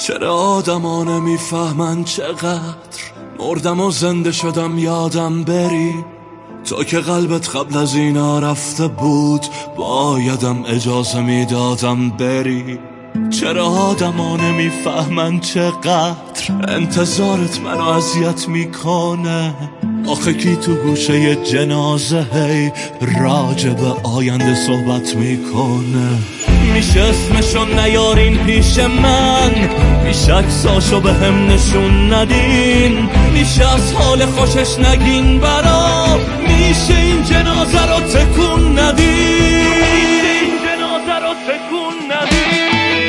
چرا آدما نمیفهمن چقدر مردم و زنده شدم یادم بری. تو که قلبت قبل از اینا رفته بود بایدم اجازه میدادم بری. چرا آدما نمیفهمن چقدر انتظارت منو اذیت میکنه. آخه کی تو گوشه جنازه هی راجع به آینده صحبت میکنه. میشه اسمشو نیارین پیش من، بیش عکساشو به هم نشون ندین، میشه از حال خوشش نگین برام، میشه این جنازه رو تکون ندین، این جنازه رو تکون ندین.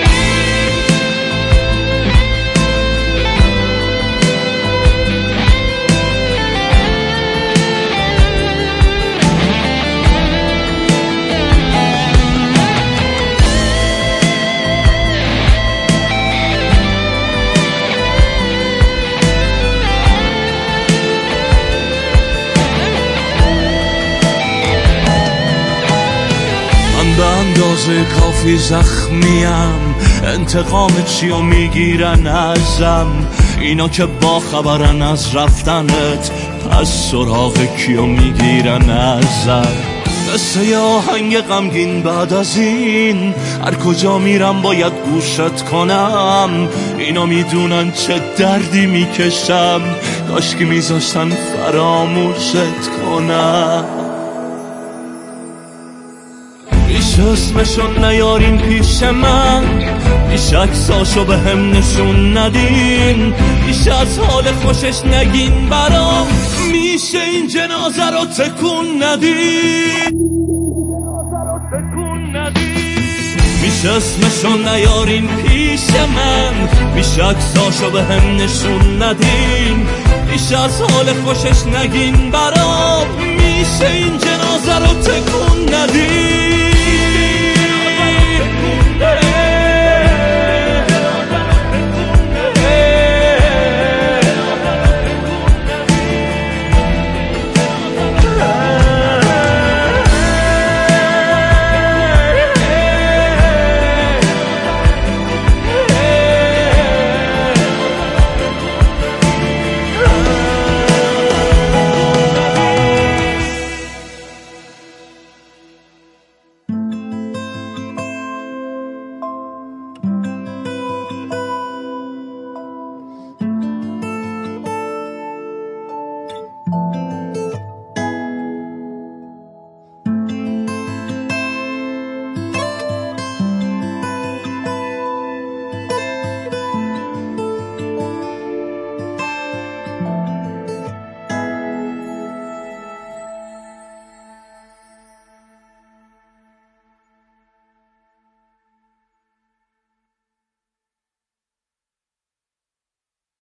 به اندازه کافی زخمیم، انتقام چیو میگیرن ازم اینا که با خبرن از رفتنت، پس سراغ کیو میگیرن ازم. مثل یه آهنگ غمگین بعد از این هر کجا میرم باید گوشت کنم. اینا میدونن چه دردی میکشم، کاش که میذاشتن فراموشت کنم. بیش اسمشو نیارین پیش من، بیش عکساشو به هم نشون ندین، بیش از حال خوشش نگین برام، میشه این جنازه رو تکون ندین، بیش اسمشو نیارین پیش من، بیش عکساشو به هم نشون ندین، بیش از حال خوشش نگین برام، میشه این جنازه رو تکون ندین.